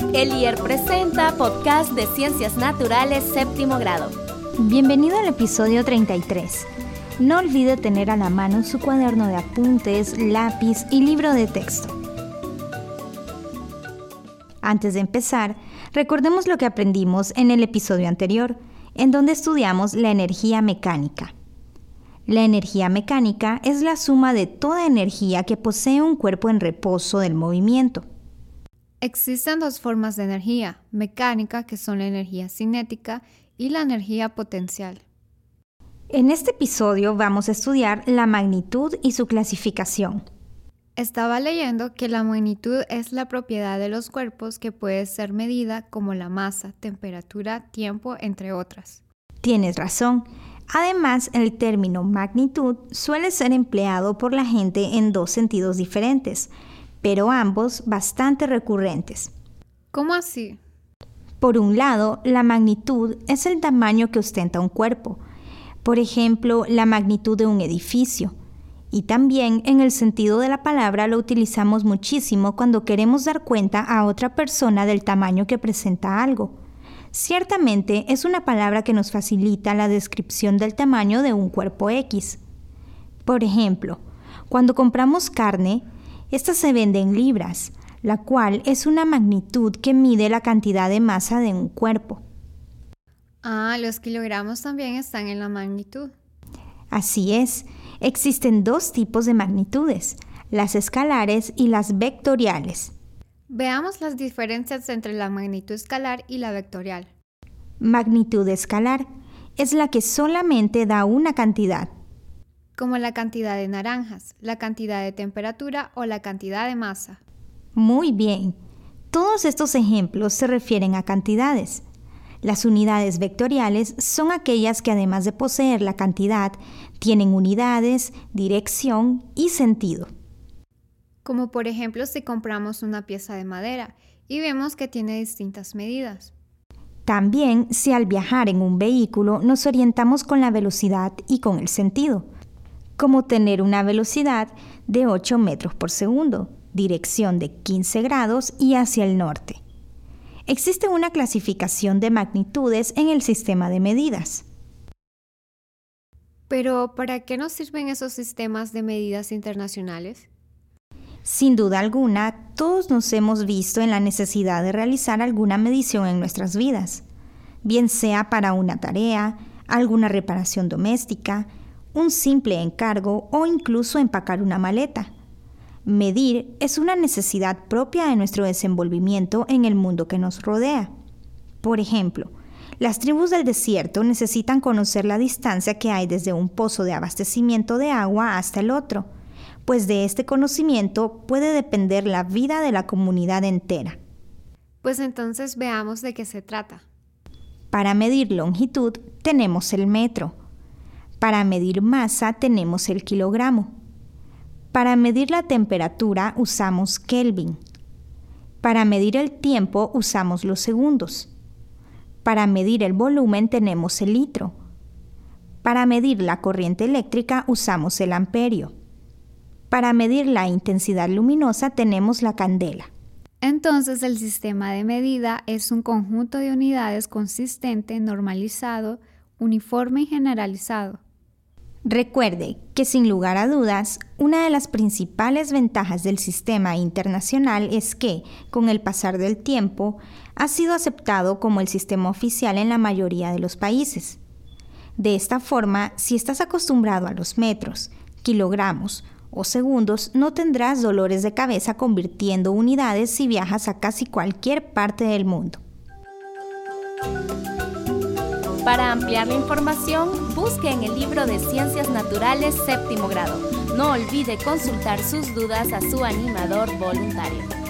Elier presenta Podcast de Ciencias Naturales Séptimo Grado. Bienvenido al episodio 33. No olvide tener a la mano su cuaderno de apuntes, lápiz y libro de texto. Antes de empezar, recordemos lo que aprendimos en el episodio anterior, en donde estudiamos la energía mecánica. La energía mecánica es la suma de toda energía que posee un cuerpo en reposo del movimiento. Existen dos formas de energía mecánica, que son la energía cinética y la energía potencial. En este episodio vamos a estudiar la magnitud y su clasificación. Estaba leyendo que la magnitud es la propiedad de los cuerpos que puede ser medida como la masa, temperatura, tiempo, entre otras. Tienes razón. Además, el término magnitud suele ser empleado por la gente en dos sentidos diferentes, pero ambos bastante recurrentes. ¿Cómo así? Por un lado, la magnitud es el tamaño que ostenta un cuerpo. Por ejemplo, la magnitud de un edificio. Y también, en el sentido de la palabra, lo utilizamos muchísimo cuando queremos dar cuenta a otra persona del tamaño que presenta algo. Ciertamente, es una palabra que nos facilita la descripción del tamaño de un cuerpo X. Por ejemplo, cuando compramos carne, esta se vende en libras, la cual es una magnitud que mide la cantidad de masa de un cuerpo. Los kilogramos también están en la magnitud. Así es, existen dos tipos de magnitudes, las escalares y las vectoriales. Veamos las diferencias entre la magnitud escalar y la vectorial. Magnitud escalar es la que solamente da una cantidad, como la cantidad de naranjas, la cantidad de temperatura o la cantidad de masa. Muy bien. Todos estos ejemplos se refieren a cantidades. Las unidades vectoriales son aquellas que, además de poseer la cantidad, tienen unidades, dirección y sentido. Como por ejemplo si compramos una pieza de madera y vemos que tiene distintas medidas. También si al viajar en un vehículo nos orientamos con la velocidad y con el sentido, como tener una velocidad de 8 metros por segundo, dirección de 15 grados y hacia el norte. Existe una clasificación de magnitudes en el sistema de medidas. Pero, ¿para qué nos sirven esos sistemas de medidas internacionales? Sin duda alguna, todos nos hemos visto en la necesidad de realizar alguna medición en nuestras vidas, bien sea para una tarea, alguna reparación doméstica, un simple encargo o incluso empacar una maleta. Medir es una necesidad propia de nuestro desenvolvimiento en el mundo que nos rodea. Por ejemplo, las tribus del desierto necesitan conocer la distancia que hay desde un pozo de abastecimiento de agua hasta el otro, pues de este conocimiento puede depender la vida de la comunidad entera. Pues entonces veamos de qué se trata. Para medir longitud tenemos el metro. Para medir masa tenemos el kilogramo. Para medir la temperatura usamos Kelvin. Para medir el tiempo usamos los segundos. Para medir el volumen tenemos el litro. Para medir la corriente eléctrica usamos el amperio. Para medir la intensidad luminosa tenemos la candela. Entonces el sistema de medida es un conjunto de unidades consistente, normalizado, uniforme y generalizado. Recuerde que sin lugar a dudas, una de las principales ventajas del sistema internacional es que, con el pasar del tiempo, ha sido aceptado como el sistema oficial en la mayoría de los países. De esta forma, si estás acostumbrado a los metros, kilogramos o segundos, no tendrás dolores de cabeza convirtiendo unidades si viajas a casi cualquier parte del mundo. Para ampliar la información, busque en el libro de Ciencias Naturales Séptimo Grado. No olvide consultar sus dudas a su animador voluntario.